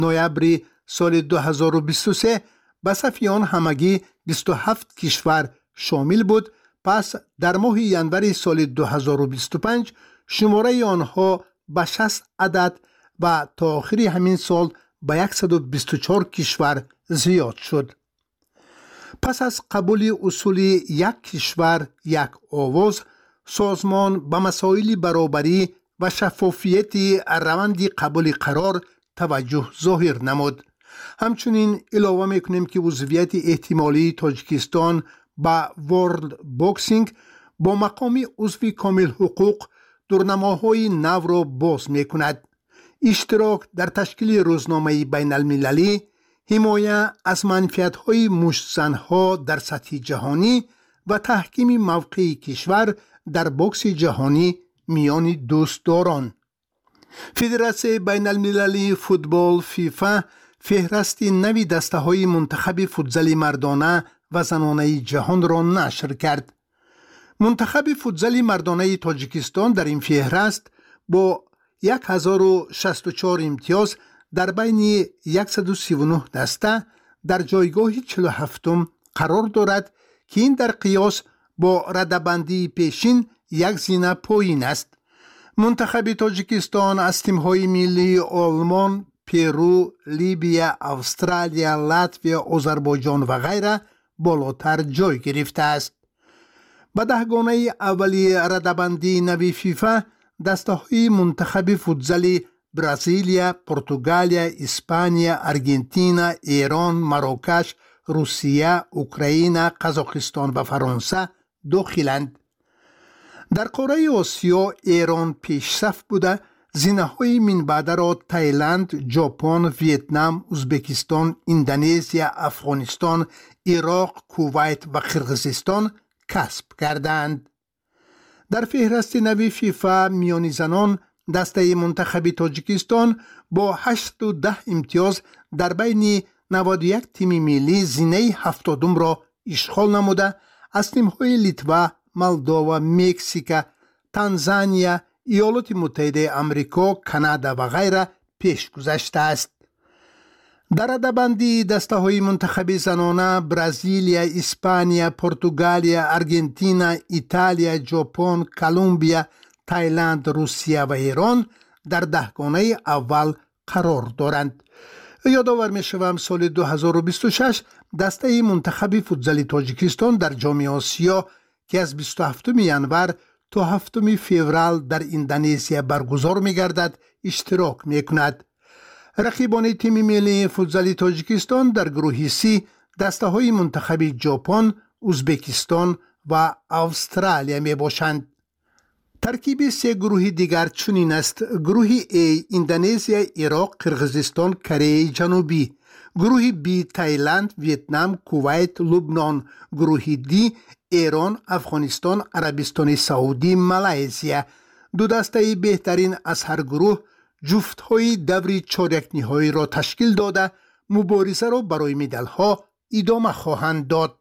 نوامبر سال 2023 به صف آن همگی 27 کشور شامل بود. پس در ماه ژانویه سال 2025 شماره آنها به 60 عدد و تا آخر همین سال به 124 کشور زیاد شد. پس از قبول اصول یک کشور یک آواز، سازمان به مسائل برابری و شفافیت روند قبول قرار توجه ظاهر نمود. همچنین علاوه میکنیم که عضویت احتمالی تاجیکستان با ورلد بوکسینگ با مقام عضو کامل حقوق دورنماهای نو را باز میکند. اشتراک در تشکیل روزنامه بین المللی، حمایت از منفعت‌های مشت‌زن‌ها در سطح جهانی و تحکیم موقع کشور در بوکس جهانی میان دوستداران. فدراسیون بین المللی فوتبال فیفا فهرست نوی دسته‌های منتخب فوتزال مردانه و زنانه جهان را نشر کرد. منتخب فوتزال مردانه تاجیکستان در این فهرست با 1064 امتیاز در بین 139 دسته در جایگاه 47 قرار دارد که این در قیاس با رده‌بندی پیشین یک زینه پایین است. منتخب تاجیکستان از تیم‌های ملی آلمان، پرو، لیبیا، استرالیا، لاتویا، آذربایجان و غیره بالاتر جای گرفته است. به دهگانه اولی رده‌بندی نوی فیفا دسته‌های منتخب فوتزال برزیلیا، پرتغالیا، اسپانیا، ارژانتین، ایران، مراکش، روسیه، اوکراین، قزاقستان و فرانسه داخلند. در قاره آسیا ایران پیش صف بوده. زینه‌های من بعد را تایلند، ژاپن، ویتنام، ازبکستان، اندونزیا، افغانستان، عراق، کویت و قرقیزستان کسب کردند. در فهرست نوی فیفا میان زنان دسته منتخب تاجیکستان با 810 امتیاز در بین 91 تیم ملی زینه 70 را اشغال نموده از تیم‌های لیتوا، مولداوا، مکزیک، تانزانیا، ایالات متحده آمریکا، کانادا و غیره پیش گذشته است. در رده‌بندی دسته‌های منتخب زنانه برزیلیا، اسپانیا، پرتغالیا، ارژانتین، ایتالیا، ژاپن، کلمبیا، تایلند، روسیه و ایران در دهگانه اول قرار دارند. یادآور می‌شوم سال 2026 دسته منتخب فوتزال تاجیکستان در جام آسیا که از 27 ژانویه تا 7 فوریه در اندونزیا برگزار می‌گردد اشتراک می‌کند. رقیبان تیم ملی فوتزال تاجیکستان در گروه سی دسته‌های منتخب ژاپن، ازبکستان و استرالیا میباشند. ترکیب سه گروه دیگر چنین است: گروه A اندونزیا، عراق، قرقیزستان، کره جنوبی. گروه B تایلند، ویتنام، کویت، لبنان. گروه D ایران، افغانستان، عربستان سعودی، مالزیا. دو دسته بهترین از هر گروه جفت‌های دور چهارک نهایی را تشکیل داده مبارزه را برای مدال‌ها ادامه خواهند داد.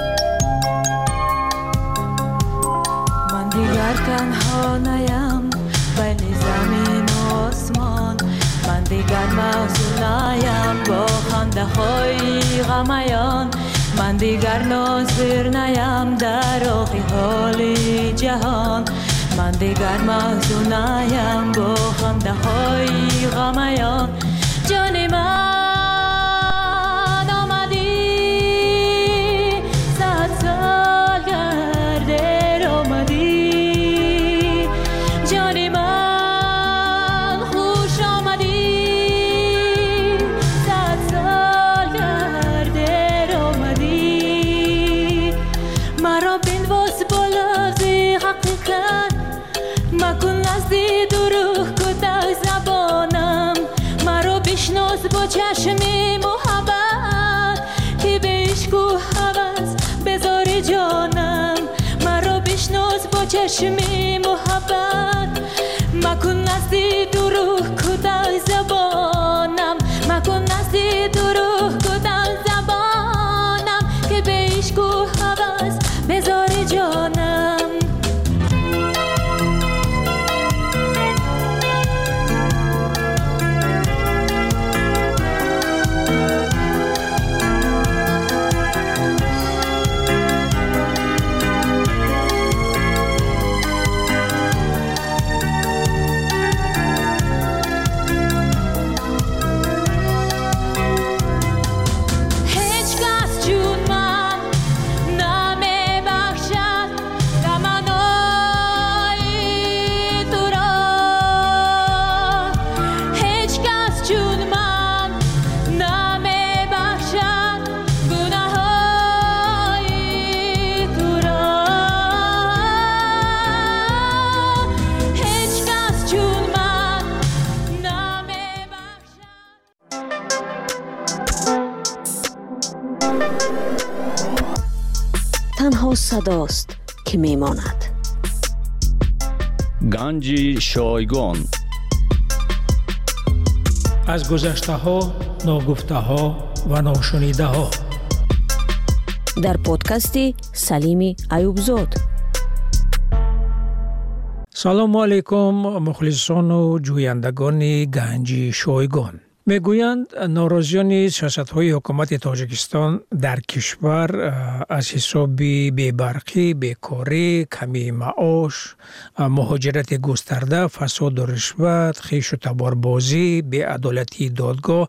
من دیگر تنها نیم بین زمین و آسمان، من دیگر محزون نیم با خنده‌های غمیان، من دیگر ناظر نیم در حال جهان، من دیگر محزون نیم با خنده‌های غمیان. جان من آمدی 100 سال گردر آمدی، جان من خوش آمدی 100 سال گردر آمدی. مرا بنواز با لفظ حقیقت، مکن نزدی دروغ کده زبانم، مرا بشناس با چشم محبت که به عشق و هوس بذار جانم، مرا بشناس با چشم محبت، مکن نزدی دروغ کده زبانم، مکن نزدی دروغ کده زبانم که به عشق و هوس بذار جانم. تنها صداست که میماند. گنج شایگان. از گذشته ها، ناگفته ها و ناشنیده ها. در پادکست سلیم ایوبزاد. سلام علیکم مخلصان و جویندگان گنج شایگان. میگویند ناراضیان سیاست‌های حکومت تاجیکستان در کشور از حساب بی‌برقی، بیکاری، کمی معاش، مهاجرت گسترده، فساد و رشوت، خویش و تباربازی، بی‌عدالتی دادگاه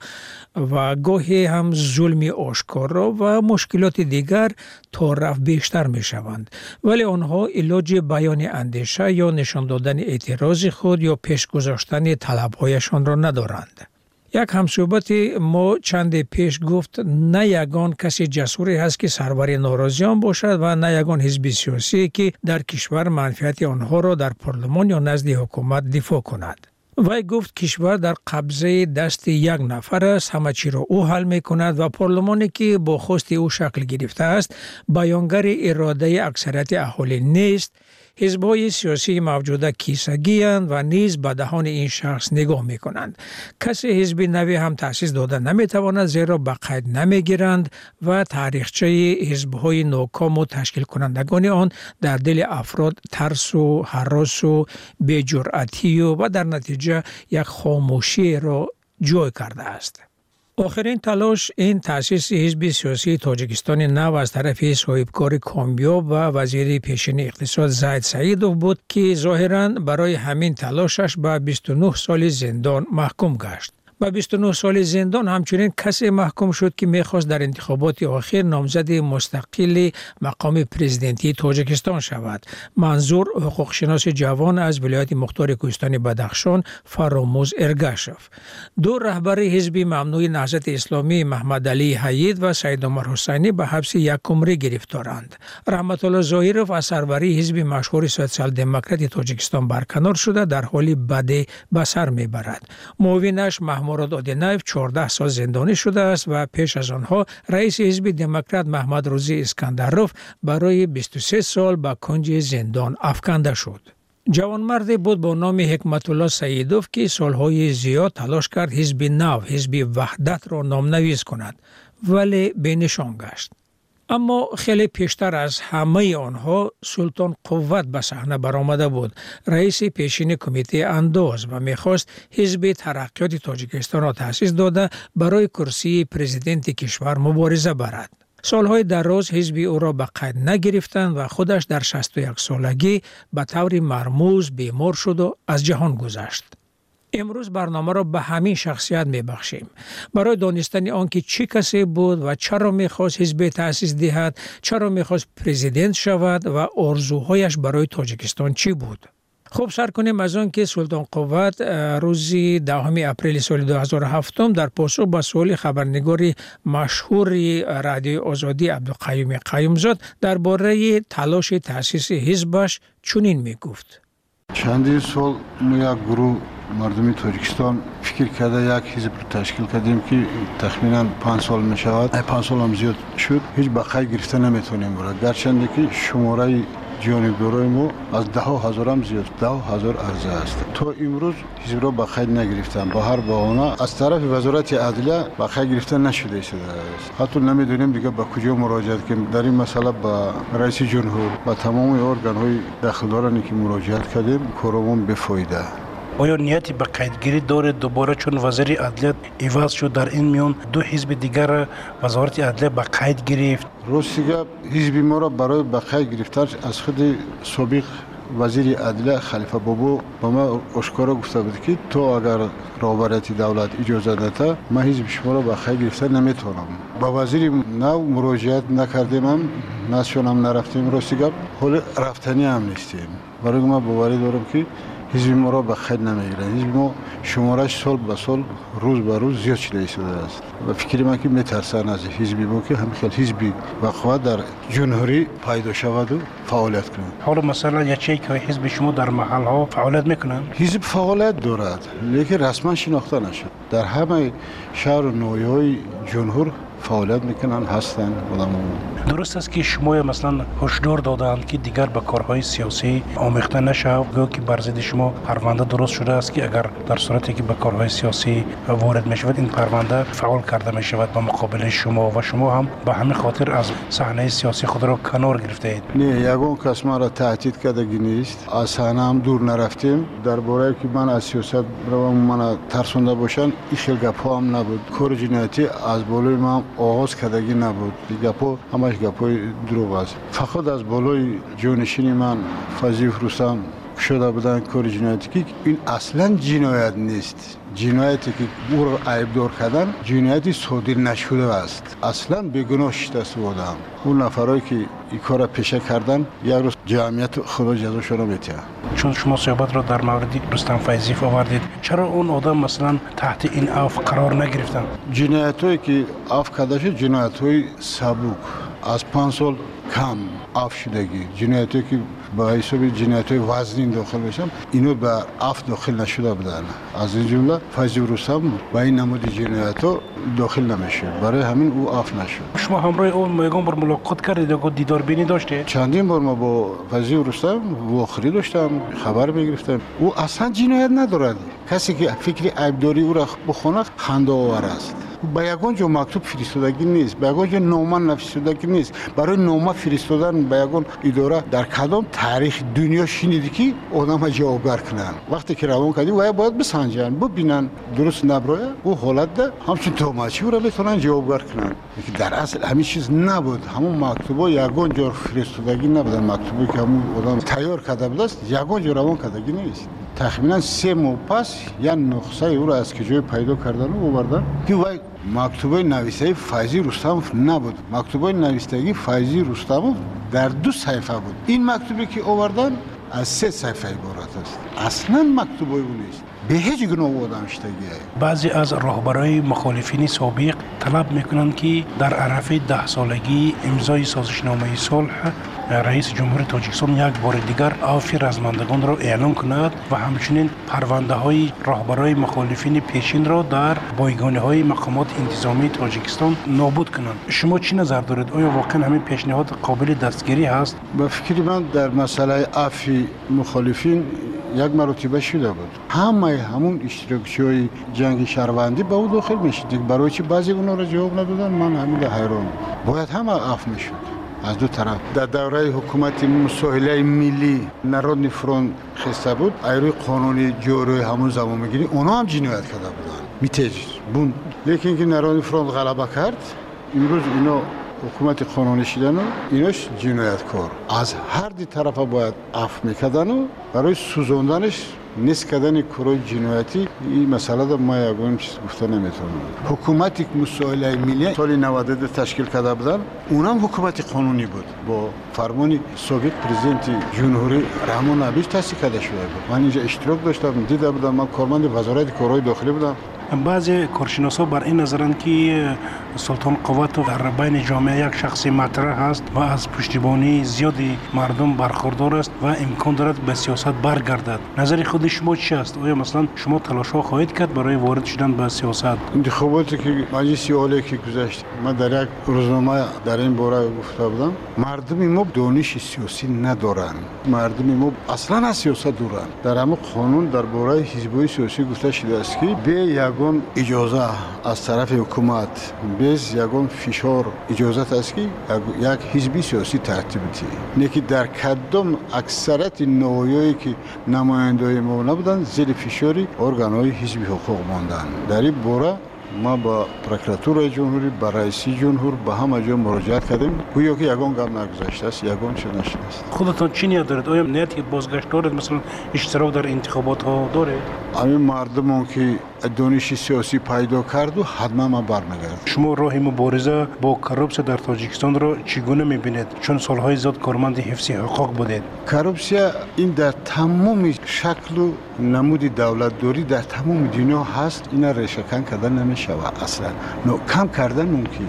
و گاهی هم ظلم آشکارا و مشکلات دیگر تا رفت بیشتر می شوند. ولی آنها علاج بیان اندیشه یا نشان دادن اعتراض خود یا پیش گذاشتن طلب‌هایشان را ندارند. یک همصحبت ما چند پیش گفت نه یگان کسی جسوری هست که سرور ناراضیان باشد و نه یگان حزب سیاسی که در کشور منفعت آنها را در پارلمان یا نزد حکومت دفاع کند. وی گفت کشور در قبضه دست یک نفر است، همه چی را او حل می کند و پارلمانی که با خواست او شکل گرفته است بیانگر اراده اکثریت اهالی نیست. حزب‌های سیاسی موجوده کیسگی‌اند و نیز به دهان این شخص نگاه می‌کنند. کسی حزب نوی هم تأسیس داده نمی‌تواند زیرا به قید نمی‌گیرند و تاریخچه حزب‌های ناکام و تشکیل کنندگان آن در دل افراد ترس و هراس و بی‌جرأتی و در نتیجه یک خاموشی را جای کرده است. آخرین تلاش این تأسیس حزب سیاسی تاجیکستان نو از طرف صاحبکار کامیاب و وزیر پیشین اقتصاد زاهد سعیدوف بود که ظاهراً برای همین تلاشش به 29 سال زندان محکوم گشت. با 29 سال زندان همچنین کسی محکوم شد که میخواست در انتخابات آخر نامزد مستقل مقام پرزیدنتی تاجیکستان شود. منظور حقوق شناس جوان از ولایت مختار کوهستان بدخشان فراموز ارگاشف. دو رهبر حزب ممنوع نهضت اسلامی محمد علی حید و سید عمر حسینی به حبس یک عمره گرفتارند. رحمت الله ظاهرов از سروری حزب مشهور سوسیال دموکرات تاجیکستان برکنار شده در حالی بد به سر میبرد. معاونش مراد آدینایف 14 سال زندانی شده است و پیش از آنها رئیس حزب دموکرات محمد روزی اسکندروف برای 23 سال به کنج زندان افکنده شد. جوانمردی بود با نام حکمت الله سعیدوف که سالهای زیاد تلاش کرد حزب نو، حزب وحدت را نامنویس کند ولی بینشان گشت. اما خیلی پیشتر از همه آنها سلطان قوت به صحنه برآمده بود، رئیس پیشین کمیته انداز و میخواست حزب ترقیات تاجیکستان را تأسیس داده برای کرسی پرزیدنت کشور مبارزه برد. سالهای دراز حزب او را به قید نگرفتند و خودش در 61 سالگی به طور مرموز بیمار شد و از جهان گذشت. امروز برنامه را به همین شخصیت میبخشیم برای دانستن آنکه چه کسی بود و چرا میخواست حزب تأسیس دهد، چرا میخواست پرزیدنت شود و آرزوهایش برای تاجیکستان چی بود. خب سر کنیم از آن که سلطان قوت روز 10 اپریل سال 2007 در پاسخ به سوال خبرنگار مشهور رادیو آزادی عبدالقیوم قیومزاد درباره تلاش تأسیس حزبش چنین میگفت: چندین سال ما یک گروه مردمی تاجیکستان فکر کرده یک حزب رو تشکیل کردیم که تخمینا 5 سال می شود. 5 سال هم زیاد شد. هیچ بقای گرفته نمیتونیم برای گرچند که شماره جانبدارای ما از 10,000 هم زیاد 10,000 عرضه است. تا امروز حزب را بقای نگرفتن. با هر بهانه از طرف وزارت عدلیه بقای گرفته نشده است. حتی نمیدونیم دیگه به کجا مراجعه کنیم. در این مسئله با رئیس جمهور و تمام ارگان های داخلدارانی که مراجعت کردیم کارمون بفایده. آیا نیتی به قیدگیری داره دوباره چون وزیر عدلیه عوض شد در این میان دو حزب دیگر وزارت عدلیه به قید گرفت؟ روسیه حزب ما را برای به قید گرفتن از خود سابق وزیر عدلیه خلیفه بابو با ما اشکارا گفته بود که تو اگر رهبریت دولت اجازه نده ما حزب شما را به قید گرفتن نمیتونم. با وزیر نو مراجعت نکردیم، هم نشونم نرفتیم روسیه، حال رفتنی هم نیستیم. برای ما باوری دارم که حزب ما را به خیر نمیگیرند. حزب ما شمارش سال به سال روز به روز زیاد شده است و فکر من که میترسن از حزب ما که همین حزبی وقوع در جمهوری پیدا شود و فعالیت کنند. حالا مثلا یا چه که حزب شما در محل ها فعالیت میکنند؟ حزب فعالیت دارد لیکن رسما شناخته نشد. در همه شهر و نویهای جمهور فعالیت میکنن هستن. درست است که شما مثلا هشدار دادند که دیگر به کارهای سیاسی آمیخته نشود، گویا که بر ضد شما پرونده درست شده است که اگر در صورتی که به کارهای سیاسی وارد میشود این پرونده فعال کرده می شود به مقابل شما و شما هم به همین خاطر از صحنه سیاسی خود را کنار گرفته اید. نه، یگان کس ما را تهدید کردگی نیست. از صحنه هم دور نرفتیم. درباره که من از سیاست روم من ترسونده باشن این خیلی گپا هم نبود. کار جنایتی از بالای ما آغاز کردگی نبود. گپا همش گپای دروغ است. فقط از بالای جانشین من فضیف رستم شده بودن کار جنایتی که این اصلا جنایت نیست. جنایتی که او را عیبدار کردن جنایتی صادر نشده است. اصلا بیگناه شده بودم. اون نفرایی که این کار را پیشه کردن یک روز جمعیت خدا جزاشون را می‌دهد. چون شما صحبت را در مورد رستم فیضیف آوردید، چرا اون آدم مثلا تحت این عفو قرار نگرفتن؟ جنایتایی که عفو کرده شد جنایت‌های سبک از 5 سال کم عفو شدگی، جنایتایی که با حساب جنایت‌های وزنی داخل بشن اینو به عفو داخل نشده بودن. از این جمله فیضیف رستم با این نمود جنایت‌ها داخل نمیشه، برای همین او عفو نشد. شما همراه اون یگان بار ملاقات کردید و دیدار بینی داشته؟ چندین بار ما با فیضیف رستم واخری داشتم، خبر میگرفتم. او اصلا جنایت ندارد. کسی که فکر عیبداری او را بخونه خنده آور است. به یگان جا مکتوب فرستادگی نیست، به یگان جا نامه نفرستادگی نیست. برای نامه فرستادن به یگان اداره در کدام تاریخ دنیا شنیدی که آدم جوابگر کنن؟ وقتی که روان کردی باید بسنجن، ببینن درست نبرایه او حالت ده همچون توماچی او را بتونن جوابگر کنن. در اصل همین چیز نبود. همون مکتوبا یگان جا فرستادگی نبودن. مکتوبی که همون آدم تیار کرده بود است یگان جا روان کردگی نیست. تقریبا 3 ماه پس یا نسخه او را از کجای پیدا کردن و آوردن که وای مکتوب نوشته فیضیف رستم نبود. مکتوب نوشتگی فیضیف رستم در 2 صفحه بود. این مکتوبی که آوردن از 3 صفحه عبارت است. اصلا مکتوب او نیست. به هیچ گونه آدم شدگی. بعضی از راهبرای مخالفین سابق طلب میکنند که در عرف 10 سالگی امضای سازشنامه صلح رئیس جمهور تاجیکستان یک بار دیگر عفو رزمندگان را اعلام کند و همچنین پرونده های راهبرای مخالفین پیشین را در بایگانی های مقامات انتظامی تاجیکستان نابود کنند. شما چی نظر دارید؟ آیا واقعا همین پیشنهاد قابل دستگیری هست؟ به فکر من در مسئله عفو مخالفین یک مرتبه شده بود. همون اشتراکچی‌های جنگ شهروندی به او داخل میشد. برای چی بعضی اونا را جواب ندادن؟ من همین حیران. باید همه عفو میشد. از دو طرف در دوره حکومت مساهله ملی نارودنی فرونت خسته بود. ایروی قانونی جوری همون زمان میگیری اونا هم جنایت کرده بودن. میتج بوند. لیکن که نارودنی فرونت غلبه کرد امروز اینا حکومت قانونی شدن و ایناش جنایتکار. از هر دی طرف باید عفو میکردن و برای سوزاندنش نیست کردن کارهای جنایتی این مسئله رو ما یگان چیز گفته نمیتونم. حکومتی که مساهله ملی سال 92 تشکیل کرده بودن اونم حکومت قانونی بود با فرمان سابق پرزیدنت جمهوری رحمان نبیش تأسیس کرده شده بود. من اینجا اشتراک داشتم، دیده بودم. من کارمند وزارت کارهای داخلی بودم. بعضی کارشناسا بر این نظرند که سلطان قوت در بین جامعه یک شخصی مطرح است و از پشتیبانی زیادی مردم برخوردار است و امکان دارد به سیاست برگردد. نظر خود شما چی است؟ آیا مثلا شما تلاش‌ها خواهید کرد برای وارد شدن به سیاست؟ انتخاباتی که مجلس عالی که گذشت من در یک روزنامه در این باره گفته بودم مردم ما دانش سیاسی ندارند. مردم ما اصلا از سیاست دورند. در همه قانون درباره حزب‌های سیاسی گفته شده است که به یگان اجازه از طرف حکومت بیز یگان فشار اجازت است که یک حزبی سیاسی ترتیب بده. نه که در کدام اکثریت نوعی که نماینده‌های ما نبودن زیر فشار ارگان‌های حزبی حقوق ماندن. در این باره ما با پروکراتور جمهوری با رئیس جمهور با همه جا مراجعت کردیم. گویا که یگان گام نگذاشته است، یگان چه نشده است. خودتان چی نیت دارید؟ آیا نیتی بازگشت دارید؟ مثلا اشتراک در انتخابات ها دارید؟ همین مردمان که دانش سیاسی پیدا کرد و حتما ما برمیگردیم. شما راه مبارزه با کروپسیا در تاجیکستان را چگونه میبینید؟ چون سالهای زیاد کارمند حفظ حقوق بودید. کروپسیا این در تمام شکل و نمود دولتداری در تمام دنیا هست. اینا ریشه‌کن کردن نمیشه اصلا. کم کردن ممکن.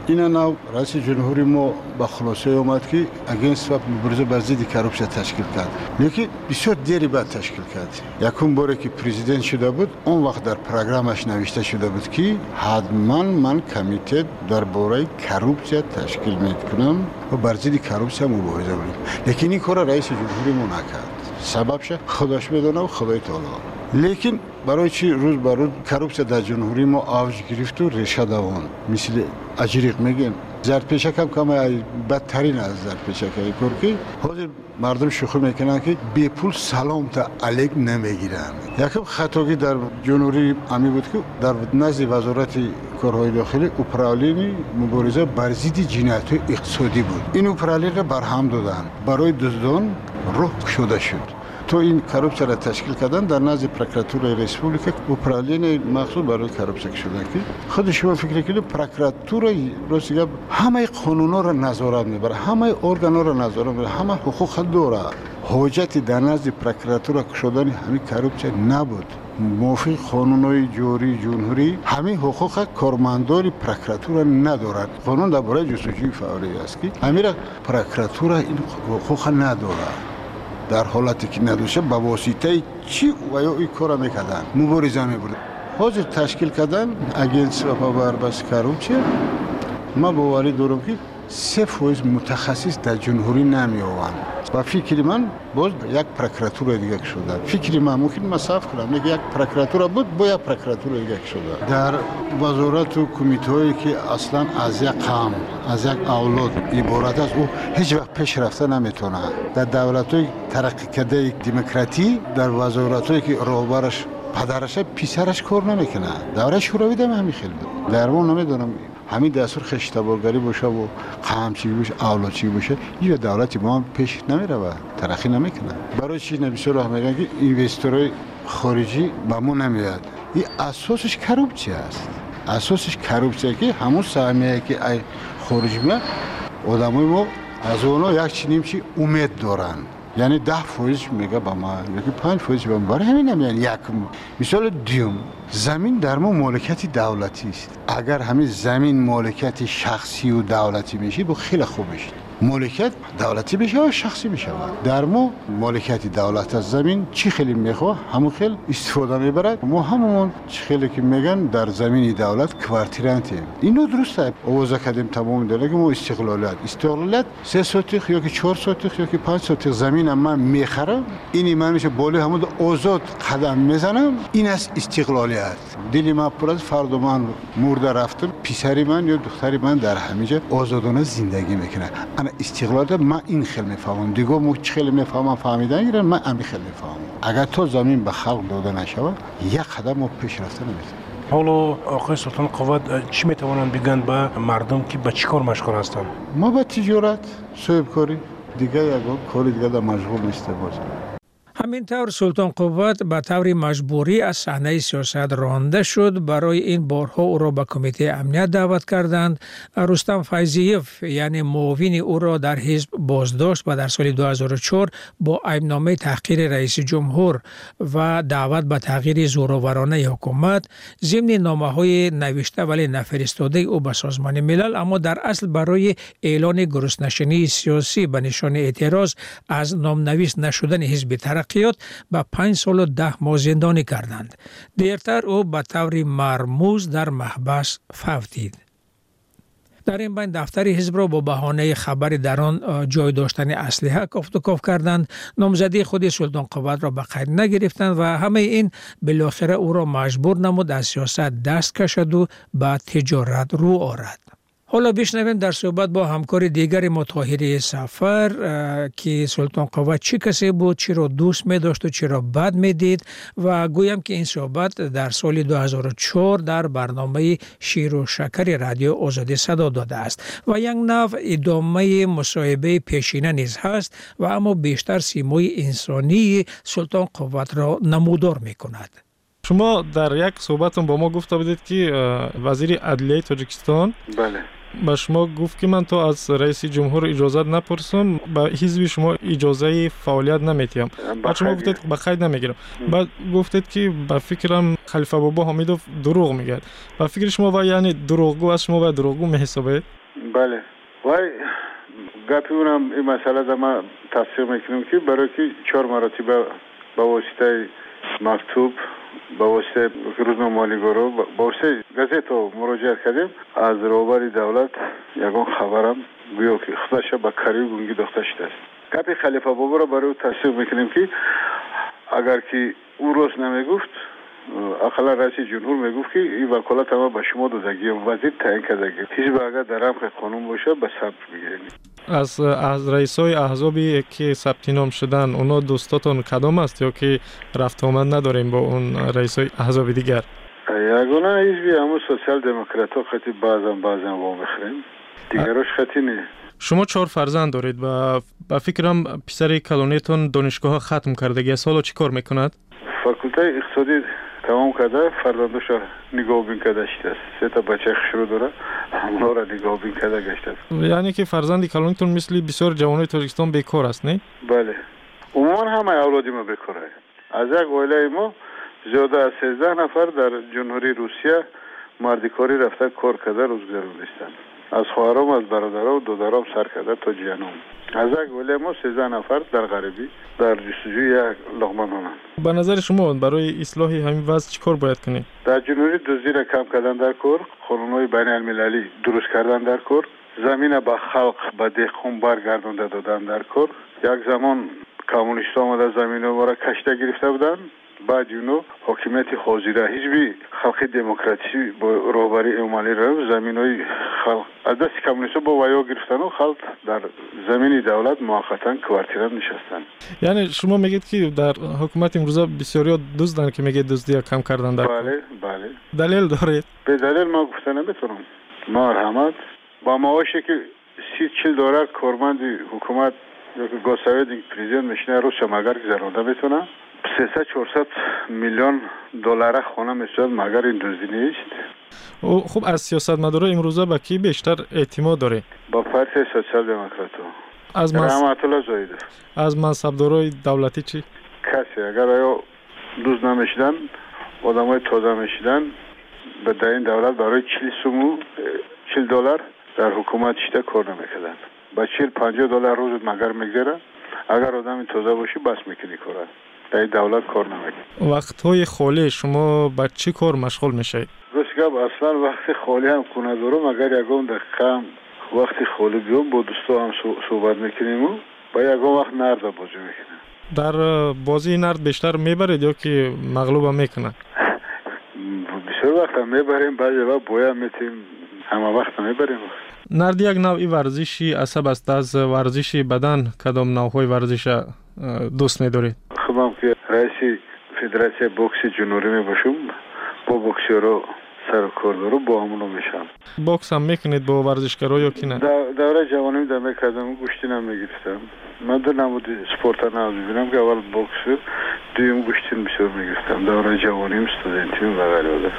اینا نو رئیس جمهوری ما با خلاصه اومد که اگینست و مبارزه بر ضد کروپسیون تشکیل کرد. لیکن بسیار دیری بعد تشکیل کرد. یکم باره که پرزیدنت شده بود اون وقت در پروگرامش نوشته شده بود که حتما من کمیته درباره کروپسیون تشکیل میکنم و بر ضد کروپسیون مبارزه کنم. لیکن این کار رئیس جمهوری ما نکرد. سببش خودش میدونه و خدای تعالی. لیکن برای چی روز بر روز کروپسیون در جمهوری ما آوج گرفت و ریشه دوان مثل اجریق میگن زرپیشک هم کم بدترین از زرپیشک های کرکی حاضر مردم شوخی میکنن که بی پول سلام تا علیک نمیگیرن. یکم خطاگی در جمهوری امی بود که در نزد وزارت کارهای داخلی اپرالین مبارزه بر ضد جنایت اقتصادی بود. این اپرالین را برهم دادن برای دزدان روح شده شد. تو این کروپسیون را تشکیل کردن در نزد پروکراتور ریسپوبلیک اپرالین مخصوص برای کروپسیون شدن که خود شما فکر کنید پروکراتور روسیه همه قانونا را نظارت میبره، همه ارگانا را نظارت میبره، همه حقوق داره. حجت در نزد پروکراتور شدن همین کروپسیون نبود. موافق قانونهای جاری جمهوری همین حقوق کارمندان پروکراتور ندارد. قانون درباره جستجوی فوری است که همین پروکراتور این حقوق نداره. در حالتی که ندوشه با واسطه چی و یا این کار میکردن مبارزه میبردن. حاضر تشکیل کردن اگینست و پابربست کروپسیون. ما باوری دارم که 3% متخصص در جمهوری نمیآوند و فکر من باز یک پروکراتور دیگه شده. فکر من ممکن مصرف کنم یک پروکراتور بود با یک پروکراتور دیگه شده. در وزارت و کمیته‌ای که اصلا از یک قوم از یک اولاد عبارت است او هیچ وقت پیش رفته نمیتونه. در دولت‌های ترقی کرده دموکراتی در وزارت‌هایی که راهبرش پدرش پسرش کار نمیکنه. دوره شوروی دم همین خیلی بود. در اون نمیدونم همین دستور خشتبارگری باشه و قمچی باشه اولادچی باشه این دولتی ما هم پیش نمیره و ترقی نمیکنه. برای چی نمیشه راه میگن که اینوستورهای خارجی به ما نمیاد. این اساسش کروپسیون است. اساسش کروپسیون که همون سهمیه که ای خارجی میاد آدمای ما از اونها یک چی نمیشه امید دارن. یعنی 10% میگه با ما یکی 5% با ما. برای همین نمیان یک مثال دیوم زمین در ما مالکیت دولتی است. اگر همین زمین مالکیت شخصی و دولتی میشه با خیلی خوب میشه. مالکیت دولتی بشه و شخصی میشه. در ما مالکیت دولت از زمین چی خیلی میخواه همون خیلی استفاده میبرد. ما همون چی خیلی که میگن در زمین دولت کوارتیرانتی. اینو درسته. آواز کردیم تمام داره که ما استقلالت 3 سوتیخ یا که 4 سوتیخ یا که 5 سوتیخ زمین من میخرم. اینی من میشه بالی همون آزاد قدم میزنم. این است استقلالیت. دلی من پر از فردا من مرده رفتم پسری من یا دختری من در همینجا آزادانه زندگی میکنه. انا استقلال من این خیلی میفهمم. دیگه مو خیلی میفهمم فهمیدن گیرن من همین خیلی میفهمم. اگر تو زمین به خلق داده نشود یک قدم ما پیش رفته نمیتونیم. حالا آقای سلطان قوت چی میتوانند بگن به مردم که به چی کار مشغول هستند؟ ما به تجارت، صاحبکاری، دیگه یک کار دیگه در مشغول نیستیم. همینطور سلطان قوت به طور مجبوری از صحنه سیاست رانده شد. برای این بارها او را به کمیته امنیت دعوت کردند. رستم فیضیف یعنی معاون او را در حزب بازداشت و در سال 2004 با ایبنامه تحقیر رئیس جمهور و دعوت به تغییر زورآورانه حکومت ضمن نامه‌های نوشته ولی نفرستاده او به سازمان ملل، اما در اصل برای اعلان گرسنشینی سیاسی به نشان اعتراض از نامنویس نشدن حزب ترقیات به 5 سال و 10 ماه زندانی کردند. دیرتر او به طور مرموز در محبس فوتید. در این بین دفتر حزب را با بهانه خبر در آن جای داشتن اسلحه کافت و کاف کردند. نامزدی خود سلطان قوت را به قید نگرفتند و همه این بالاخره او را مجبور نمود از سیاست دست کشد و به تجارت رو آورد. حالا بشنویم در صحبت با همکار دیگر ما طاهری سفر که سلطان قوت چی کسی بود، چی را دوست می داشت و چی را بد می دید و گویم که این صحبت در سال 2004 در برنامه شیر و شکر رادیو آزادی صدا داده است و یک نوع ادامه مصاحبه پیشینه نیز هست و اما بیشتر سیمای انسانی سلطان قوت را نمودار می کند. شما در یک صحبتون با ما گفته بودید که وزیر عدلیه تاجیکستان با شما گفت که من تو از رئیس جمهور اجازه نپرسم، با حزب شما اجازه فعالیت نمیتیم. بعد شما گفتید به قید نمیگیرم. بعد گفتید که با فکرم خلیفه بابا حمیدوف دروغ میگه. با فکر شما و یعنی دروغگو از شما و دروغگو میحسابید؟ بله وای گپی اونم این مسئله در ما تصدیق میکنم که برای که 4 مراتبه با واسطه مکتوب با واسطه روزنامه مالیگارو با واسطه گازت مراجعه کردیم از روبر دولت یگان خبرم گویا که خودش به کاری گونگی داخته شده است. گپی خلیفه بابا را برای تصدیق میکنیم که اگر که او روز نمیگفت اقلا رئیس جمهور میگفت که این وکالت ما به شما دادگی وزیر تعیین کردگی حزب اگر در رمق قانون باشه به ثبت بگیرید. از رئیسای احزابی که ثبت نام شدن اونا دوستاتون کدام است یا که رفت آمد نداریم با اون رئیسای احزاب دیگر؟ یگانه حزبی همون سوسیال دموکرات ها خطی بعضا وام میخریم دیگراش خطی نه. شما 4 فرزند دارید و با فکرم پسری کلونیتون دانشگاه ختم کردگی است. حالا چی کار میکند؟ فاکولته اقتصادی تمام کرده فرزندش نگاه بین کرده شده است. 3 تا بچه خشرو داره همونا را نگاه بین کرده گشته است. یعنی که فرزندی کلونیتون مثل بسیار جوانای تاجیکستان بیکار است نه؟ بله عموما همه اولادی ما بیکاره. از یک عائله ما زیاده از 13 نفر در جمهوری روسیه مردکاری رفته کار کرده روزگار نیستند. از خواهرام از برادرام و دادرام سر کرده تا جیانم. از یک عائله ما 13 نفر در غربی در جستجوی یک لقمه نانند. به نظر شما برای اصلاح همین وضع چیکار باید کنیم؟ در جمهوری دزدی را کم کردن در کار، قانون‌های بین المللی درست کردن در کار، زمین به خلق به دهقان برگردانده دادن در کار. یک زمان کمونیست‌ها آمده زمین ما را کشته گرفته بودند. بعد اونو حکومت حاضره حزب خلق دموکراسی با رهبری امالی را زمینای خلق از دست کمونیست‌ها با ویا گرفتن و خلق در زمین دولت موقتا کوارتیرا نشستن. یعنی شما میگید که در حکومت امروزه بسیاری دزدن که میگه دزدی کم کردن در بله دلیل دارید؟ به دلیل ما گفتن نمیتونم. مرحمت با معاشی که 30-40 دلار کارمند حکومت یا که گاسوید پرزیدنت میشنه روز مگر گذرانده میتونه 300-400 میلیون دلار خانه میشد مگر این دزدی نیست. خب از سیاستمدارا امروزه با کی بیشتر اعتماد داره؟ با پارتی سوسیال دموکرات از رحمت الله زاهد. از منصبدارای دولتی چی؟ کسی اگر آیا دوز نمیشدن آدمای تازه میشدن به این دولت برای 40 دلار در حکومت شده کار نمیکردن. با 40-50 دلار روز مگر میگذره اگر آدم تازه باشی بس میکنی کاره. در دولت کار نمیکنی. وقتهای خالی شما با چی کار مشغول میشید؟ گفتم اصلا وقت خالی هم کنه دارم اگر یکم دقیقه وقت خالی بیام با دوستا هم صحبت میکنیم و با یکم وقت نرد بازی میکنیم. در بازی نرد بیشتر میبرید یا که مغلوب هم میکنه؟ بسیار وقت هم میبریم بعضی وقت باید میتیم همه وقت هم میبریم. نرد یک نوعی ورزشی عصب است. از ورزش بدن کدام نوعهای ورزش دوست می‌دارید؟ خودم که رئیس فدراسیون بوکس جنوبی میباشم با بوکسورا سر کار دارم با همونو میشم. بوکس هم میکنید با ورزشکارا یا کی نه؟ دوره جوانی در میکردم گوشتی نمیگرفتم. من در نمود سپورت نمیبینم که اول بوکس دویم گوشتی بسیار میگرفتم. دوره جوانیم استودنتیم و غیره.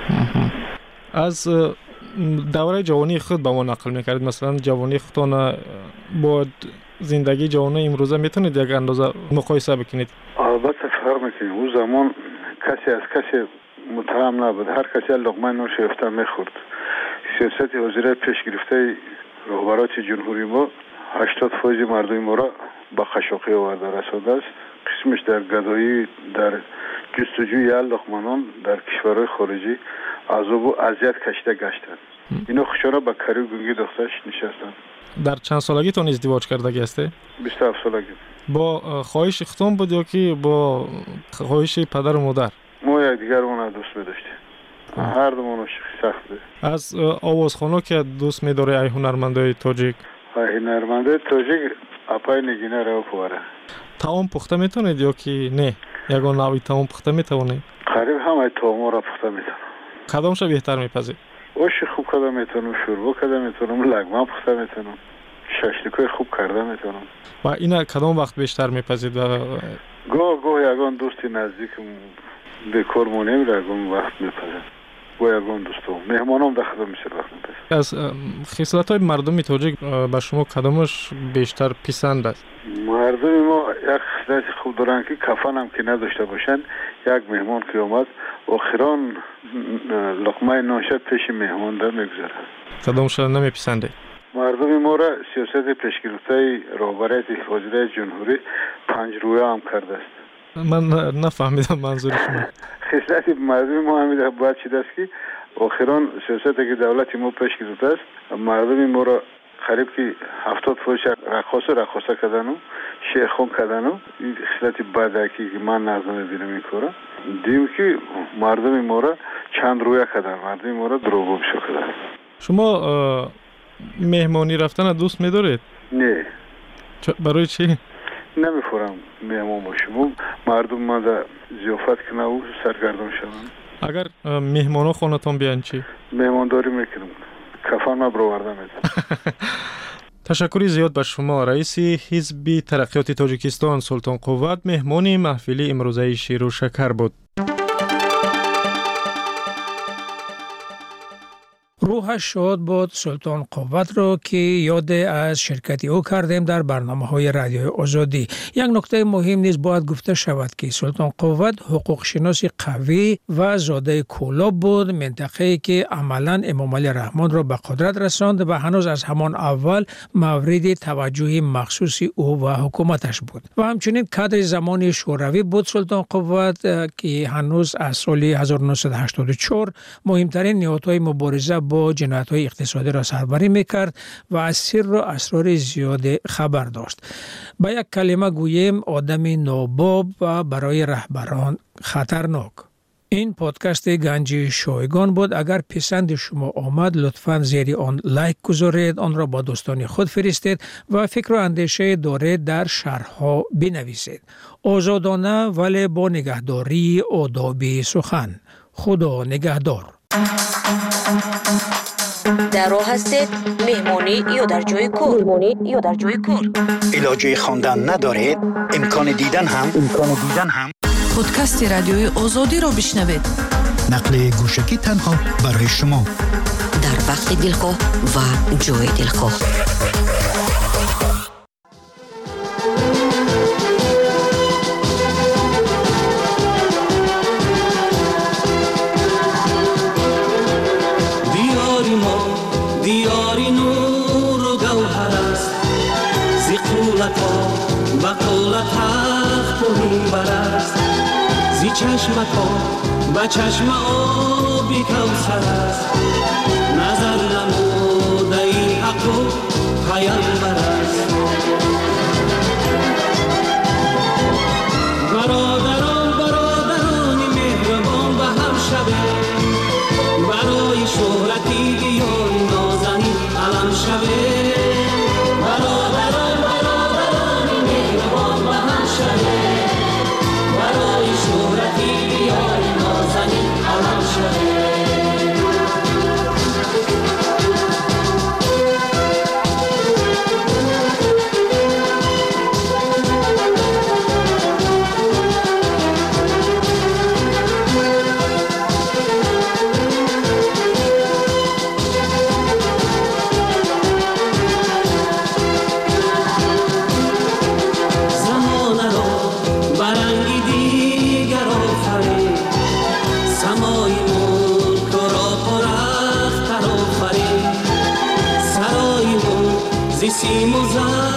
از دوره جوانی خود با ما نقل میکردید. مثلا جوانی خودتان با زندگی جوانی امروزه میتونید یک اندازه مقایسه بکنید؟ البته فرق میکنید. اون زمان کسی از کسی متهم نبود. هر کسی لقمه نون شیفته میخورد. سیاست حاضره پیش گرفته رهبرات جمهوری ما 80% مردم ما را با خشاقی آورده رسانده است. قسمش در گدایی در جستجوی لقمه نان در کشورهای خارجی عذاب و اذیت کشیده گشتند. اینا خوشانه با کاری گونگی دخترش نشستند. در چند سالگیتون ازدواج کردگی هستی؟ 27 سالگی. با خواهش خودتون بود یا که با خواهش پدر و مادر؟ ما یک دیگرمون دوست می‌داشتیم. هر دومون سخت بود. از آوازخوان‌ها که دوست می‌داری ای هنرمندای تاجیک؟ ای هنرمندای تاجیک اپای نگینه رو پواره. طعام پخته میتونید یا که نه؟ یگان نوعی طعام پخته میتونید؟ قریب همه طعام را پخته میتونم. کدامش بهتر میپذید؟ آش خوب کرده میتونم، شوربا کرده میتونم، لقمه پخته میتونم، ششلیکای خوب کرده میتونم. و اینا کدام وقت بیشتر میپذید؟ گاه یگان دوستی نزدیکم بیکار مونیم یگان وقت میپذید. گاه یگان دوستم مهمانم داخل میشه وقت میپذید. از خصلت‌های مردم تاجیک به شما کدامش بیشتر پسند است؟ مردم ما یک خصلت خوب دارن که کفن هم که نداشته باشن. یک مهمان که اومد آخران لقمه نانش پیش مهمان در میگذاره. کدامش نمیپسنده؟ ما را سیاست پیشگرفته رهبریت حاضره جمهوری 5 رویه هم کرده است. من نفهمیدم منظور شما. خصلت مردم ما همیشه باید چیده است که آخران سیاست که دولت ما پیش گرفته است، مردم ما را قریب که 70% رقاصه کردن و شیخون کردن و این خصلت بدکی که من نظر میبینم این کارا. دیم که مردم ما را چند رویه کردن، مردم ما را دروغگو کردن. شما مهمانی رفتن دوست می‌دارید؟ نه. برای چی؟ نمی‌خورم مهمان باشم. مردم ما در ضیافت کنه و سرگردان شوند. اگر مهمانا خونتون بیان چی؟ مهمانداری میکنم. کفن ما برآورده می‌کنم. تشکر زیاد به شما. رئیس حزب ترقیات تاجیکستان سلطان قوت مهمان محفل امروزه شیر و شکر بود. روحش شاد بود سلطان قوت رو که یاد از شرکت او کردیم در برنامه‌های رادیوی آزادی. یک نکته مهم نیز باید گفته شود که سلطان قوت حقوق شناس قوی و زاده کولاب بود، منطقه‌ای که عملاً امام علی رحمان را به قدرت رساند و هنوز از همان اول مورد توجه مخصوص او و حکومتش بود. و همچنین کادر زمان شوروی بود سلطان قوت که هنوز از سال 1984 مهمترین نهادهای مبارزه با جنایت‌های اقتصادی را سربری می‌کرد و از سر و اسرار زیاد خبر داشت. با یک کلمه گوییم آدم ناباب و برای رهبران خطرناک. این پادکست گنج شایگان بود. اگر پسند شما آمد لطفاً زیر آن لایک گذارید، آن را با دوستان خود فرستید و فکر و اندیشه دارید در شرح‌ها بنویسید. آزادانه ولی با نگهداری آداب سخن. خدا نگهدار. در راه هستید مهمانی یا در جای کار علاجه خواندن ندارید امکان دیدن هم پادکست رادیوی آزادی رو بشنوید. نقل گوشکی تنها برای شما در وقت دلخواه و جای دلخواه. دیاری نور و گوهر است، زی قولت ها بقولت تخت و منبر است، زی چشمت ها به چشم آبی کوثر است، نظر نموده ای حق و پیامبر است. برادران مهربان به هم شبه، برای شهرتی گیان نازنین علم شبه. برادران مهربان به هم شبه، برای شهرتی گیان نازنین علم شبه. سیم و زر